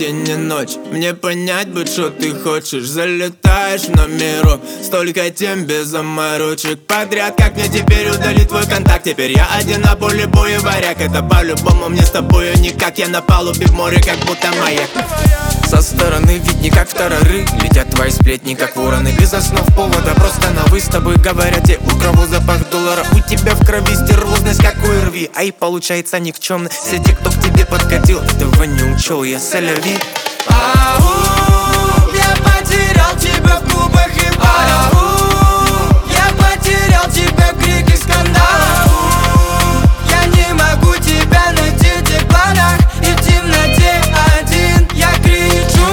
день и ночь. Мне понять бы, что ты хочешь. Залетаешь в номеру, столько тем без заморочек подряд. Как мне теперь удалить твой контакт? Теперь я один на поле боя варяг. Это по-любому мне с тобою никак. Я на палубе в море, как будто маяк. Со стороны вид не как в тарары. Летят твои сплетни, как вороны. Без основ повода, просто на вы с тобой говорят. Те, у кого запах доллара. У тебя в крови стервозность, как у РВ. А и получается никчемно. Все те, кто к тебе подкатил, этого не учел. Я соляви. Я потерял тебя в клубах и барах. Я потерял тебя в крике скандалов. Я не могу тебя найти в тех планах. И в темноте один я кричу.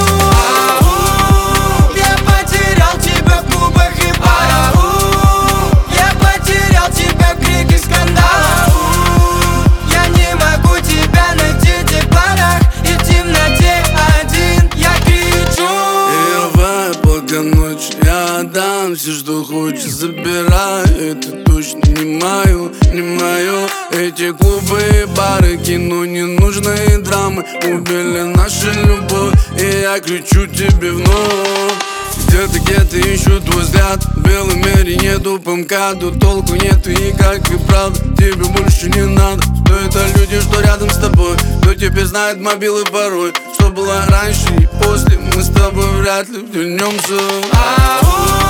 Я потерял тебя в клубах и барах. Я потерял тебя в крике скандалов. Я не могу тебя найти в тех планах. И в темноте один я кричу. Пока ночь, я отдам все, что хочешь, забирай. Это точно не мое, не мое. Эти клубы и бары, кино, ненужные драмы убили нашу любовь, и я кричу тебе вновь. Где-то ищу твой взгляд. В белом мире нету по МКАДу. Толку нету и как и правда. Тебе больше не надо. Что это люди, что рядом с тобой? Кто теперь знает мобилы порой? Что было раньше и после, мы с тобой вряд ли вернемся.